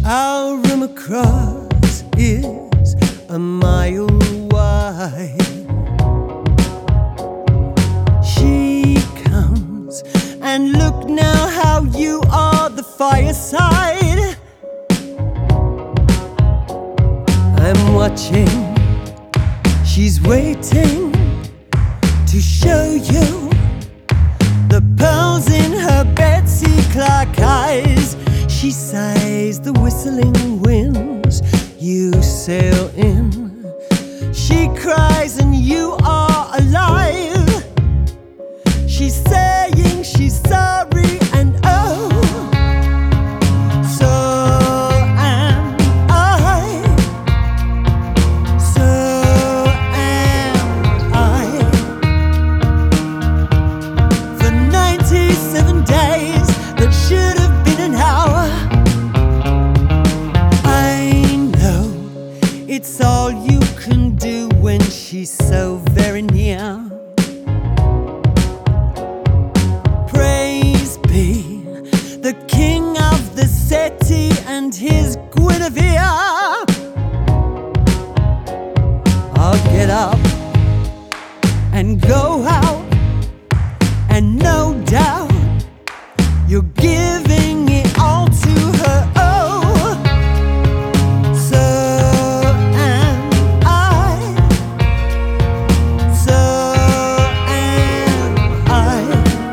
Our room across is a mile wide. She comes, and look now how you are the fireside. I'm watching, she's waiting to show you the pearls in her Betsy Clark eyes. She sighs the whistling winds you sail in. She cries and you are alive. She's saying she's sorry and oh, so am I. So am I. For 97 days that should have been an hour, I know it's all you can do when she's so very near. Praise be the king of the city and his Guinevere. I'll get up and go out, and no doubt you're giving it all to her. Oh, so am I. So am I.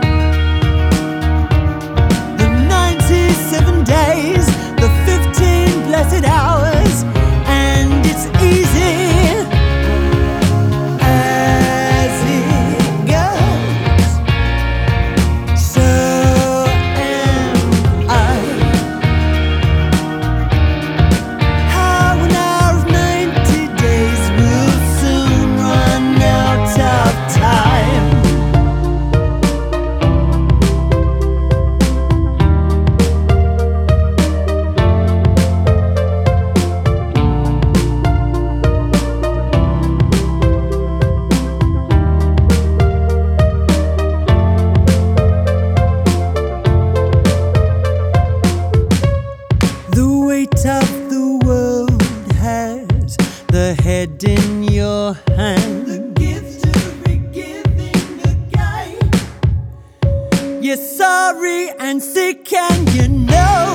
The 97 days, the 15 blessed hours, and it's easy as it goes. So am I. How an hour of 90 days will soon run out of time. The weight of the world has the head in your hand. The gift to be giving again. You're sorry and sick and you know